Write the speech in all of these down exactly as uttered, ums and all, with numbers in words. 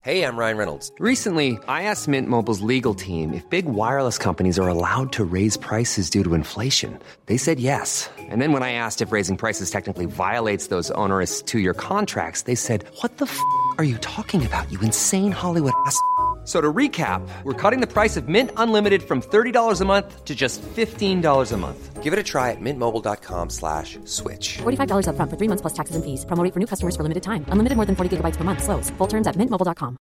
Hey, I'm Ryan Reynolds. Recently, I asked Mint Mobile's legal team if big wireless companies are allowed to raise prices due to inflation. They said yes. And then when I asked if raising prices technically violates those onerous two-year contracts, they said, what the f*** are you talking about, you insane Hollywood ass f- So to recap, we're cutting the price of Mint Unlimited from thirty dollars a month to just fifteen dollars a month. Give it a try at mintmobile.com slash switch. forty-five dollars up front for three months plus taxes and fees. Promo rate for new customers for limited time. Unlimited more than forty gigabytes per month. Slows full terms at mint mobile dot com.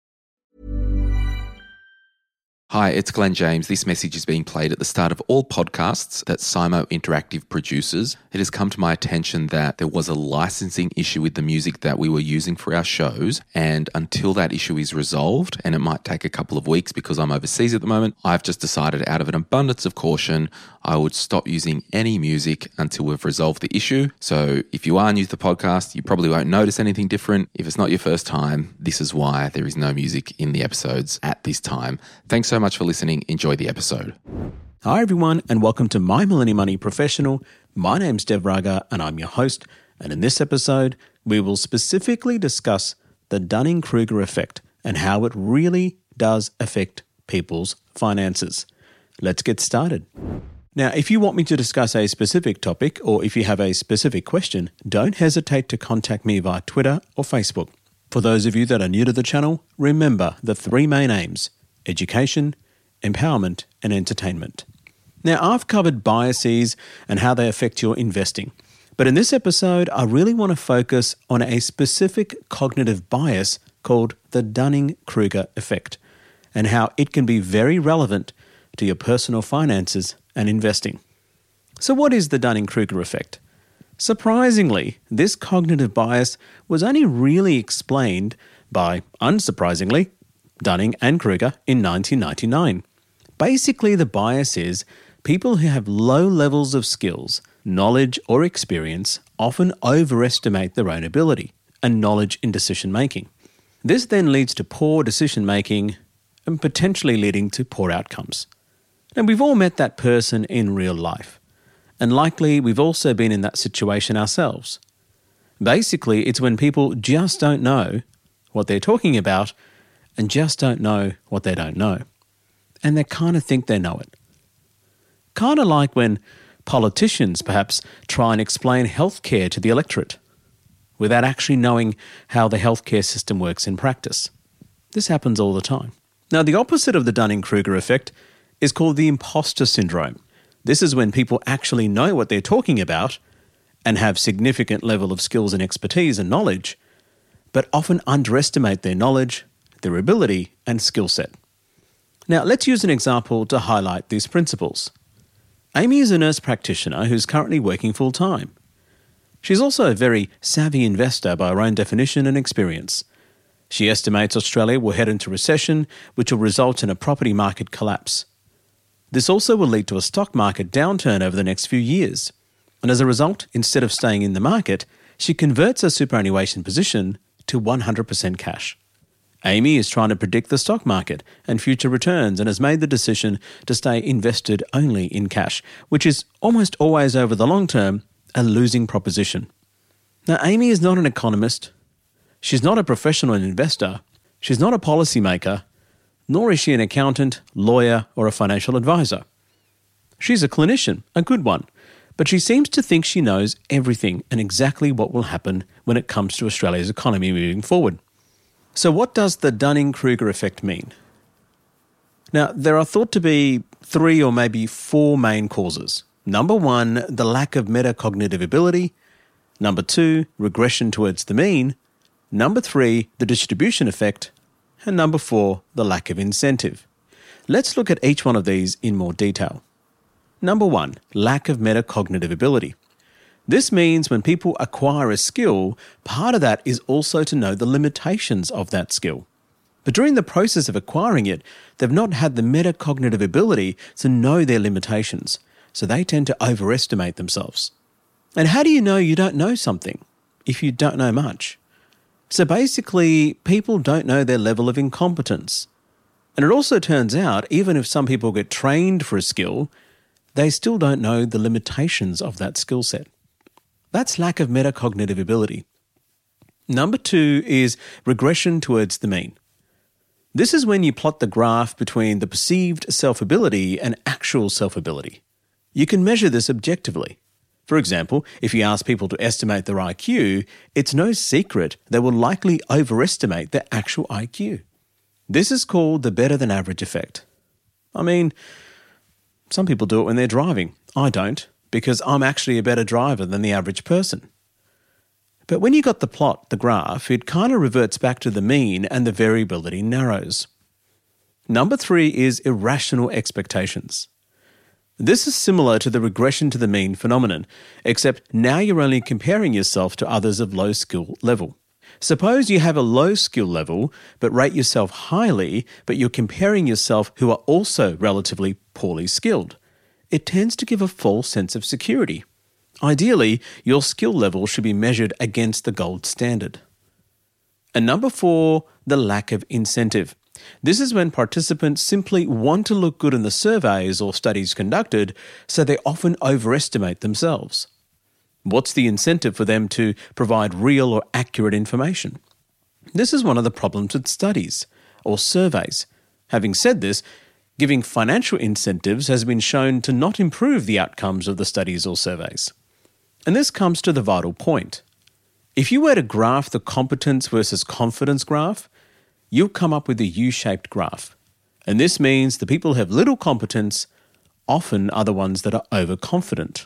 Hi, it's Glenn James. This message is being played at the start of all podcasts that Simo Interactive produces. It has come to my attention that there was a licensing issue with the music that we were using for our shows, and until that issue is resolved, and it might take a couple of weeks because I'm overseas at the moment, I've just decided out of an abundance of caution, I would stop using any music until we've resolved the issue. So if you are new to the podcast, you probably won't notice anything different. If it's not your first time, this is why there is no music in the episodes at this time. Thanks so much for listening. Enjoy the episode. Hi everyone, and welcome to My Millennial Money Professional. My name's Dev Raga and I'm your host, and in this episode we will specifically discuss the Dunning-Kruger effect and how it really does affect people's finances. Let's get started. Now, if you want me to discuss a specific topic, or if you have a specific question, don't hesitate to contact me via Twitter or Facebook. For those of you that are new to the channel, remember the three main aims: education, empowerment, and entertainment. Now, I've covered biases and how they affect your investing, but in this episode, I really want to focus on a specific cognitive bias called the Dunning-Kruger effect, and how it can be very relevant to your personal finances and investing. So what is the Dunning-Kruger effect? Surprisingly, this cognitive bias was only really explained by, unsurprisingly, Dunning and Kruger in nineteen ninety-nine. Basically, the bias is people who have low levels of skills, knowledge, or experience often overestimate their own ability and knowledge in decision making. This then leads to poor decision making and potentially leading to poor outcomes. And we've all met that person in real life, and likely we've also been in that situation ourselves. Basically, it's when people just don't know what they're talking about and just don't know what they don't know. And they kind of think they know it. Kind of like when politicians perhaps try and explain healthcare to the electorate without actually knowing how the healthcare system works in practice. This happens all the time. Now, the opposite of the Dunning-Kruger effect is called the imposter syndrome. This is when people actually know what they're talking about and have significant level of skills and expertise and knowledge, but often underestimate their knowledge, their ability, and skill set. Now, let's use an example to highlight these principles. Amy is a nurse practitioner who's currently working full-time. She's also a very savvy investor by her own definition and experience. She estimates Australia will head into recession, which will result in a property market collapse. This also will lead to a stock market downturn over the next few years. And as a result, instead of staying in the market, she converts her superannuation position to one hundred percent cash. Amy is trying to predict the stock market and future returns and has made the decision to stay invested only in cash, which is almost always over the long term a losing proposition. Now, Amy is not an economist. She's not a professional investor. She's not a policymaker, nor is she an accountant, lawyer, or a financial advisor. She's a clinician, a good one, but she seems to think she knows everything and exactly what will happen when it comes to Australia's economy moving forward. So what does the Dunning-Kruger effect mean? Now, there are thought to be three or maybe four main causes. Number one, the lack of metacognitive ability. Number two, regression towards the mean. Number three, the distribution effect. And number four, the lack of incentive. Let's look at each one of these in more detail. Number one, lack of metacognitive ability. This means when people acquire a skill, part of that is also to know the limitations of that skill. But during the process of acquiring it, they've not had the metacognitive ability to know their limitations, so they tend to overestimate themselves. And how do you know you don't know something if you don't know much? So basically, people don't know their level of incompetence. And it also turns out, even if some people get trained for a skill, they still don't know the limitations of that skill set. That's lack of metacognitive ability. Number two is regression towards the mean. This is when you plot the graph between the perceived self-ability and actual self-ability. You can measure this objectively. For example, if you ask people to estimate their I Q, it's no secret they will likely overestimate their actual I Q. This is called the better-than-average effect. I mean, some people do it when they're driving. I don't, because I'm actually a better driver than the average person. But when you got the plot, the graph, it kind of reverts back to the mean and the variability narrows. Number three is irrational expectations. This is similar to the regression to the mean phenomenon, except now you're only comparing yourself to others of low skill level. Suppose you have a low skill level, but rate yourself highly, but you're comparing yourself who are also relatively poorly skilled. It tends to give a false sense of security. Ideally, your skill level should be measured against the gold standard. And number four, the lack of incentive. This is when participants simply want to look good in the surveys or studies conducted, so they often overestimate themselves. What's the incentive for them to provide real or accurate information? This is one of the problems with studies or surveys. Having said this, giving financial incentives has been shown to not improve the outcomes of the studies or surveys. And this comes to the vital point. If you were to graph the competence versus confidence graph, you'll come up with a U-shaped graph. And this means the people who have little competence often are the ones that are overconfident.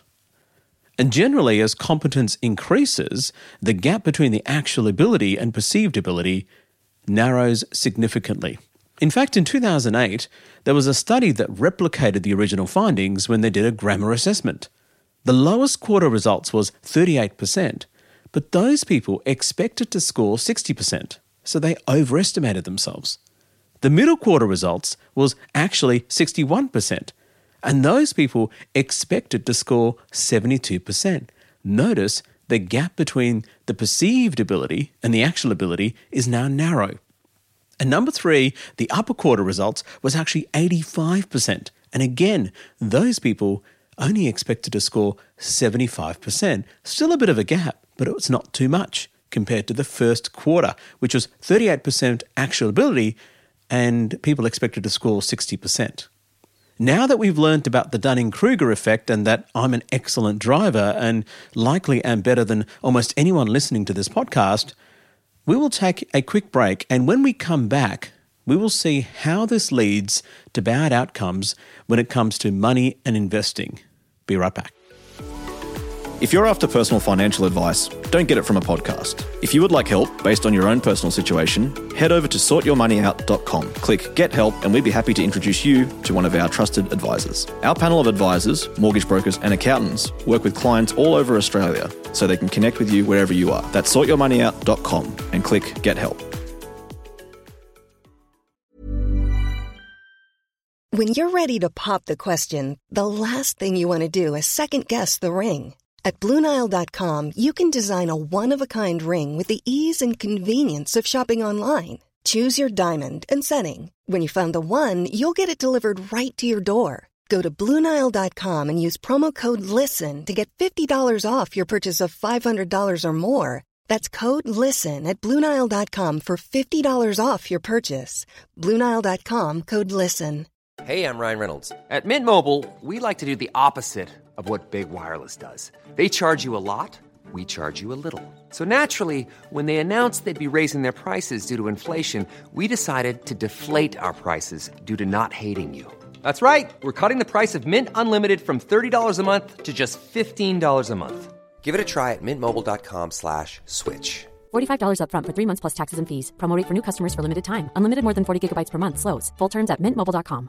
And generally, as competence increases, the gap between the actual ability and perceived ability narrows significantly. In fact, in two thousand eight, there was a study that replicated the original findings when they did a grammar assessment. The lowest quarter results was thirty-eight percent, but those people expected to score sixty percent, so they overestimated themselves. The middle quarter results was actually sixty-one percent, and those people expected to score seventy-two percent. Notice the gap between the perceived ability and the actual ability is now narrow. And number three, the upper quarter results was actually eighty-five percent. And again, those people only expected to score seventy-five percent. Still a bit of a gap, but it's not too much compared to the first quarter, which was thirty-eight percent actual ability, and people expected to score sixty percent. Now that we've learned about the Dunning-Kruger effect and that I'm an excellent driver and likely am better than almost anyone listening to this podcast, we will take a quick break, and when we come back, we will see how this leads to bad outcomes when it comes to money and investing. Be right back. If you're after personal financial advice, don't get it from a podcast. If you would like help based on your own personal situation, head over to sort your money out dot com. Click Get Help and we'd be happy to introduce you to one of our trusted advisors. Our panel of advisors, mortgage brokers and accountants work with clients all over Australia so they can connect with you wherever you are. That's sort your money out dot com and click Get Help. When you're ready to pop the question, the last thing you want to do is second-guess the ring. At Blue Nile dot com, you can design a one-of-a-kind ring with the ease and convenience of shopping online. Choose your diamond and setting. When you find the one, you'll get it delivered right to your door. Go to Blue Nile dot com and use promo code LISTEN to get fifty dollars off your purchase of five hundred dollars or more. That's code LISTEN at Blue Nile dot com for fifty dollars off your purchase. Blue Nile dot com, code LISTEN. Hey, I'm Ryan Reynolds. At Mint Mobile, we like to do the opposite of what Big Wireless does. They charge you a lot, we charge you a little. So naturally, when they announced they'd be raising their prices due to inflation, we decided to deflate our prices due to not hating you. That's right. We're cutting the price of Mint Unlimited from thirty dollars a month to just fifteen dollars a month. Give it a try at mintmobile.com slash switch. forty-five dollars up front for three months plus taxes and fees. Promo rate for new customers for limited time. Unlimited more than forty gigabytes per month. Slows full terms at mint mobile dot com.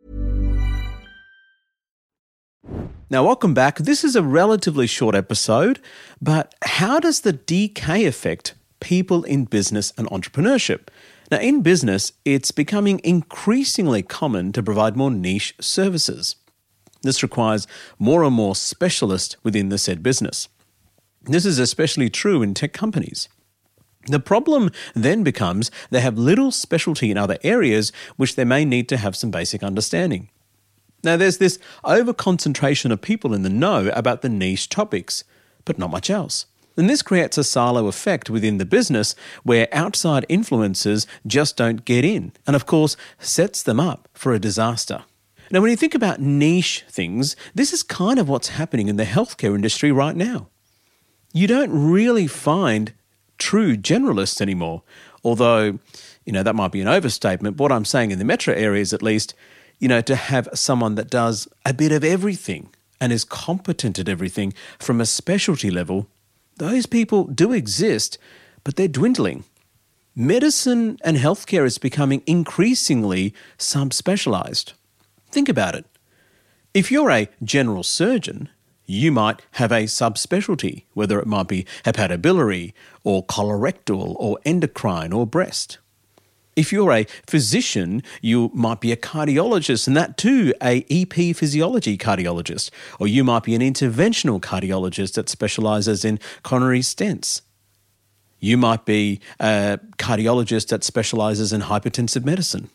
Now, welcome back. This is a relatively short episode, but how does the D K affect people in business and entrepreneurship? Now, in business, it's becoming increasingly common to provide more niche services. This requires more and more specialists within the said business. This is especially true in tech companies. The problem then becomes they have little specialty in other areas which they may need to have some basic understanding. Now, there's this over-concentration of people in the know about the niche topics, but not much else. And this creates a silo effect within the business where outside influences just don't get in, and of course sets them up for a disaster. Now, when you think about niche things, this is kind of what's happening in the healthcare industry right now. You don't really find true generalists anymore, although, you know, that might be an overstatement. But what I'm saying in the metro areas, at least, you know, to have someone that does a bit of everything and is competent at everything from a specialty level, those people do exist, but they're dwindling. Medicine and healthcare is becoming increasingly subspecialized. Think about it. If you're a general surgeon, you might have a subspecialty, whether it might be hepatobiliary or colorectal or endocrine or breast. If you're a physician, you might be a cardiologist, and that too, a E P physiology cardiologist. Or you might be an interventional cardiologist that specialises in coronary stents. You might be a cardiologist that specialises in hypertensive medicine.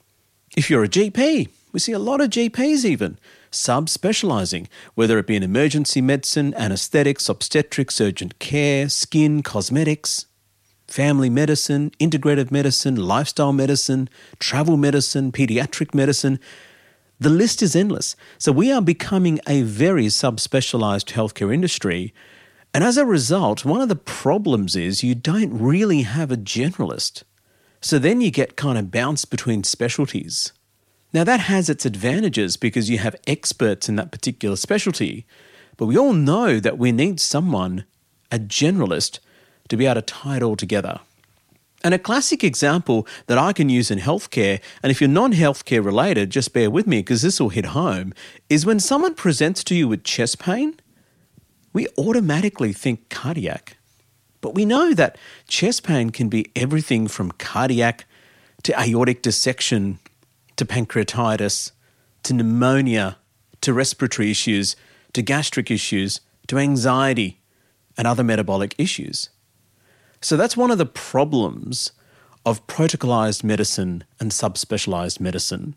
If you're a G P, we see a lot of G Ps even, subspecialising, whether it be in emergency medicine, anaesthetics, obstetrics, urgent care, skin, cosmetics, family medicine, integrative medicine, lifestyle medicine, travel medicine, paediatric medicine. The list is endless. So we are becoming a very subspecialised healthcare industry. And as a result, one of the problems is you don't really have a generalist. So then you get kind of bounced between specialties. Now that has its advantages because you have experts in that particular specialty. But we all know that we need someone, a generalist, to be able to tie it all together. And a classic example that I can use in healthcare, and if you're non-healthcare related, just bear with me because this will hit home, is when someone presents to you with chest pain, we automatically think cardiac. But we know that chest pain can be everything from cardiac to aortic dissection to pancreatitis to pneumonia to respiratory issues to gastric issues to anxiety and other metabolic issues. So that's one of the problems of protocolized medicine and subspecialized medicine.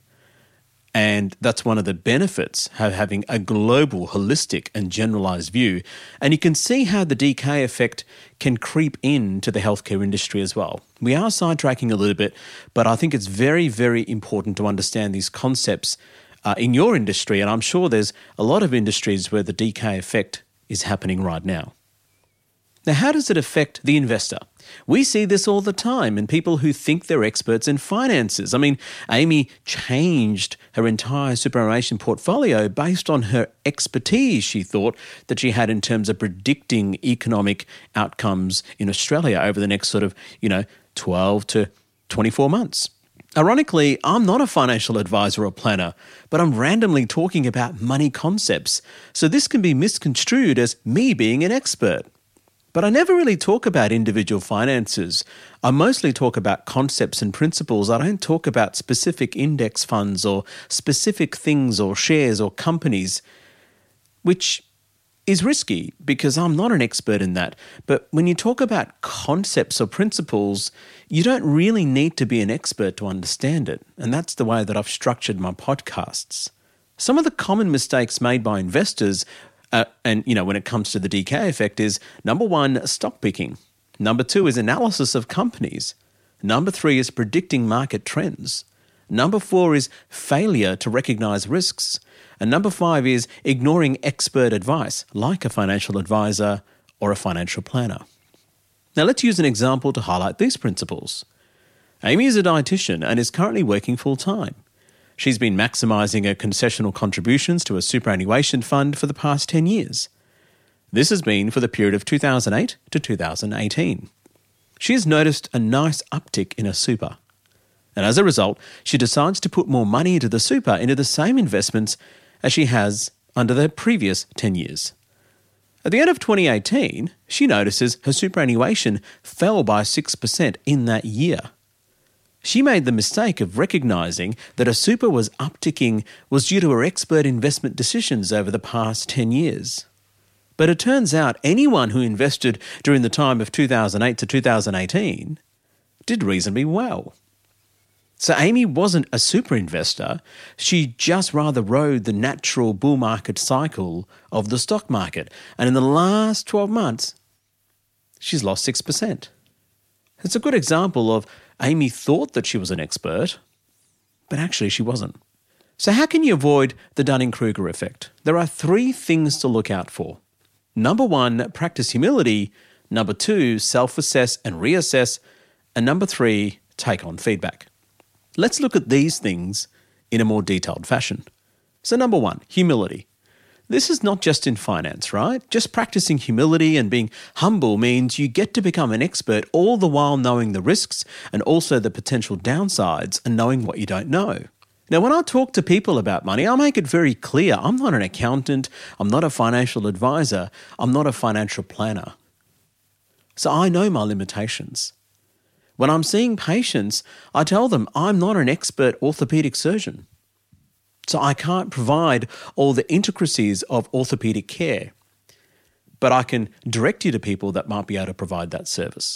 And that's one of the benefits of having a global, holistic and generalized view. And you can see how the D K effect can creep into the healthcare industry as well. We are sidetracking a little bit, but I think it's very, very important to understand these concepts uh, in your industry. And I'm sure there's a lot of industries where the D K effect is happening right now. Now, how does it affect the investor? We see this all the time in people who think they're experts in finances. I mean, Amy changed her entire superannuation portfolio based on her expertise she thought that she had in terms of predicting economic outcomes in Australia over the next sort of, you know, twelve to twenty-four months. Ironically, I'm not a financial advisor or planner, but I'm randomly talking about money concepts. So this can be misconstrued as me being an expert. But I never really talk about individual finances. I mostly talk about concepts and principles. I don't talk about specific index funds or specific things or shares or companies, which is risky because I'm not an expert in that. But when you talk about concepts or principles, you don't really need to be an expert to understand it. And that's the way that I've structured my podcasts. Some of the common mistakes made by investors Uh, and, you know, when it comes to the D K effect is, number one, stock picking. Number two is analysis of companies. Number three is predicting market trends. Number four is failure to recognize risks. And number five is ignoring expert advice, like a financial advisor or a financial planner. Now, let's use an example to highlight these principles. Amy is a dietitian and is currently working full-time. She's been maximising her concessional contributions to a superannuation fund for the past ten years. This has been for the period of two thousand eight to two thousand eighteen. She has noticed a nice uptick in her super. And as a result, she decides to put more money into the super into the same investments as she has under the previous ten years. At the end of twenty eighteen, she notices her superannuation fell by six percent in that year. She made the mistake of recognising that her super was upticking was due to her expert investment decisions over the past ten years. But it turns out anyone who invested during the time of two thousand eight to two thousand eighteen did reasonably well. So Amy wasn't a super investor, she just rather rode the natural bull market cycle of the stock market. And in the last twelve months, she's lost six percent. It's a good example of Amy thought that she was an expert, but actually she wasn't. So how can you avoid the Dunning-Kruger effect? There are three things to look out for. Number one, practice humility. Number two, self-assess and reassess. And number three, take on feedback. Let's look at these things in a more detailed fashion. So number one, humility. This is not just in finance, right? Just practicing humility and being humble means you get to become an expert all the while knowing the risks and also the potential downsides and knowing what you don't know. Now, when I talk to people about money, I make it very clear I'm not an accountant, I'm not a financial advisor, I'm not a financial planner. So I know my limitations. When I'm seeing patients, I tell them I'm not an expert orthopedic surgeon. So I can't provide all the intricacies of orthopedic care, but I can direct you to people that might be able to provide that service.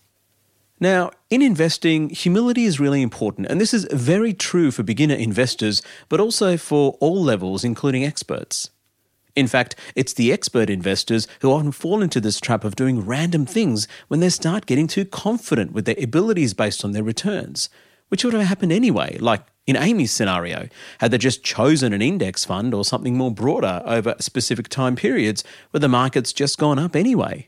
Now, in investing, humility is really important, and this is very true for beginner investors, but also for all levels, including experts. In fact, it's the expert investors who often fall into this trap of doing random things when they start getting too confident with their abilities based on their returns, which would have happened anyway, like in Amy's scenario, had they just chosen an index fund or something more broader over specific time periods where the market's just gone up anyway.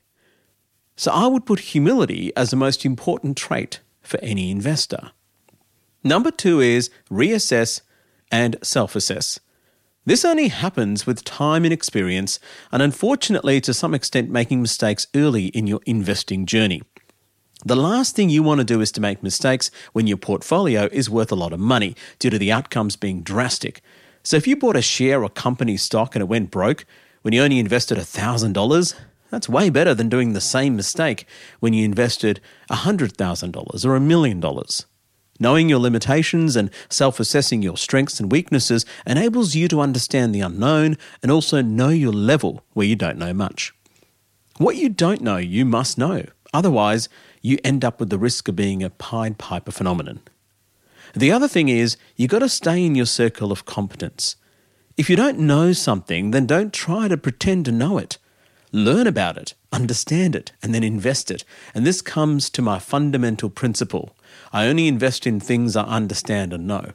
So I would put humility as the most important trait for any investor. Number two is reassess and self-assess. This only happens with time and experience, and unfortunately, to some extent, making mistakes early in your investing journey. The last thing you want to do is to make mistakes when your portfolio is worth a lot of money due to the outcomes being drastic. So if you bought a share or company stock and it went broke when you only invested one thousand dollars, that's way better than doing the same mistake when you invested one hundred thousand dollars or a million dollars. Knowing your limitations and self-assessing your strengths and weaknesses enables you to understand the unknown and also know your level where you don't know much. What you don't know, you must know. Otherwise, you end up with the risk of being a Pied Piper phenomenon. The other thing is, you've got to stay in your circle of competence. If you don't know something, then don't try to pretend to know it. Learn about it, understand it, and then invest it. And this comes to my fundamental principle. I only invest in things I understand and know.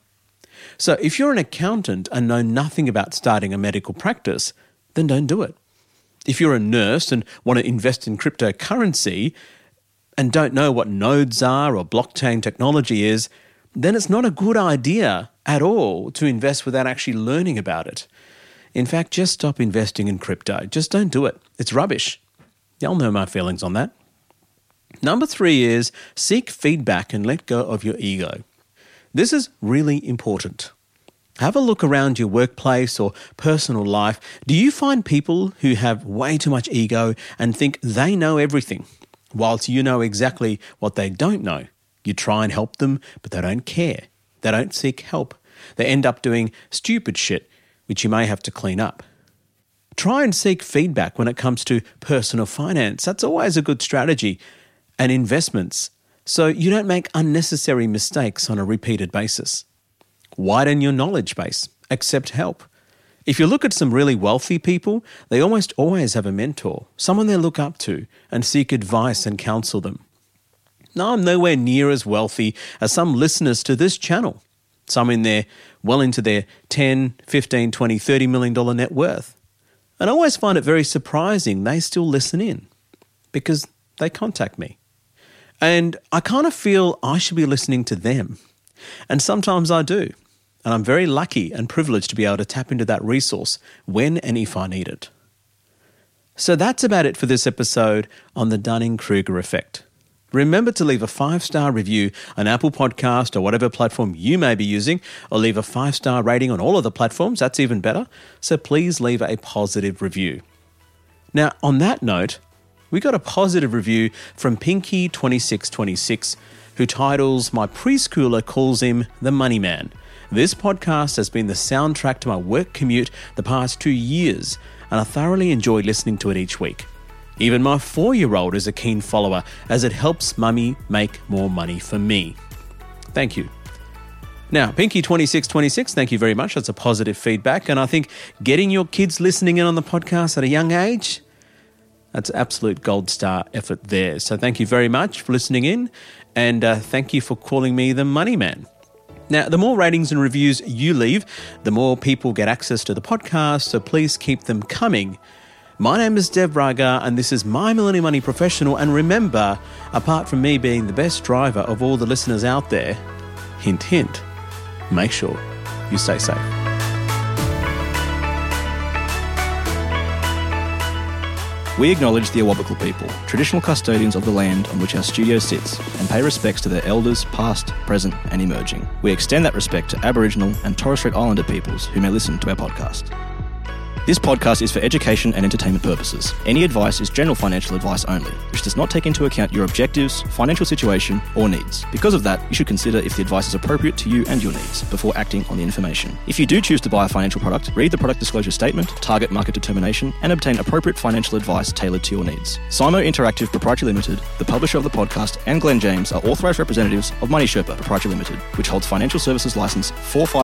So if you're an accountant and know nothing about starting a medical practice, then don't do it. If you're a nurse and want to invest in cryptocurrency and don't know what nodes are or blockchain technology is, then it's not a good idea at all to invest without actually learning about it. In fact, just stop investing in crypto. Just don't do it. It's rubbish. Y'all know my feelings on that. Number three is seek feedback and let go of your ego. This is really important. Have a look around your workplace or personal life. Do you find people who have way too much ego and think they know everything, whilst you know exactly what they don't know? You try and help them, but they don't care. They don't seek help. They end up doing stupid shit, which you may have to clean up. Try and seek feedback when it comes to personal finance. That's always a good strategy. And investments, so you don't make unnecessary mistakes on a repeated basis. Widen your knowledge base. Accept help. If you look at some really wealthy people, they almost always have a mentor, someone they look up to, and seek advice and counsel them. Now, I'm nowhere near as wealthy as some listeners to this channel. Some in their, well into their ten, fifteen, twenty, thirty million dollars net worth. And I always find it very surprising they still listen in because they contact me. And I kind of feel I should be listening to them. And sometimes I do. And I'm very lucky and privileged to be able to tap into that resource when and if I need it. So that's about it for this episode on the Dunning-Kruger effect. Remember to leave a five-star review on Apple Podcast or whatever platform you may be using, or leave a five-star rating on all of the platforms. That's even better. So please leave a positive review. Now, on that note, we got a positive review from Pinky twenty-six twenty-six, who titles My Preschooler Calls Him the Money Man. This podcast has been the soundtrack to my work commute the past two years, and I thoroughly enjoy listening to it each week. Even my four-year-old is a keen follower, as it helps Mummy make more money for me. Thank you. Now, Pinky twenty-six twenty-six, thank you very much. That's a positive feedback, and I think getting your kids listening in on the podcast at a young age, That's absolute gold star effort there. So thank you very much for listening in, and uh, thank you for calling me the Money Man. Now, the more ratings and reviews you leave, the more people get access to the podcast, so please keep them coming. My name is Dev Raga, and this is My Millennial Money Professional. And remember, apart from me being the best driver of all the listeners out there, hint, hint, make sure you stay safe. We acknowledge the Awabakal people, traditional custodians of the land on which our studio sits, and pay respects to their elders past, present and emerging. We extend that respect to Aboriginal and Torres Strait Islander peoples who may listen to our podcast. This podcast is for education and entertainment purposes. Any advice is general financial advice only, which does not take into account your objectives, financial situation, or needs. Because of that, you should consider if the advice is appropriate to you and your needs before acting on the information. If you do choose to buy a financial product, read the product disclosure statement, target market determination, and obtain appropriate financial advice tailored to your needs. Simo Interactive Proprietary Limited, the publisher of the podcast, and Glenn James are authorised representatives of Money Sherpa Proprietary Limited, which holds financial services license four five.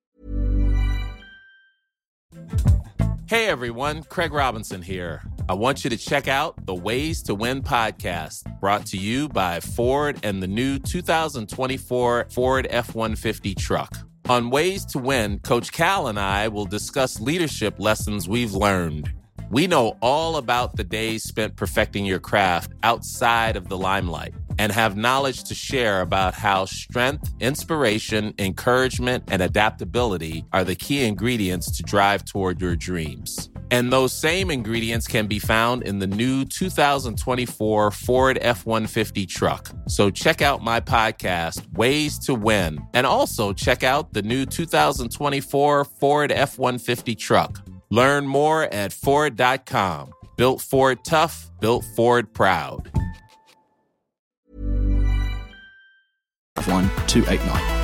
Hey everyone, Craig Robinson here. I want you to check out the Ways to Win podcast, brought to you by Ford and the new two thousand twenty-four Ford F one fifty truck. On Ways to Win, Coach Cal and I will discuss leadership lessons we've learned. We know all about the days spent perfecting your craft outside of the limelight and have knowledge to share about how strength, inspiration, encouragement, and adaptability are the key ingredients to drive toward your dreams. And those same ingredients can be found in the new two thousand twenty-four Ford F one fifty truck. So check out my podcast, Ways to Win, and also check out the new two thousand twenty-four Ford F one fifty truck. Learn more at Ford dot com. Built Ford tough, built Ford proud. one two eight nine.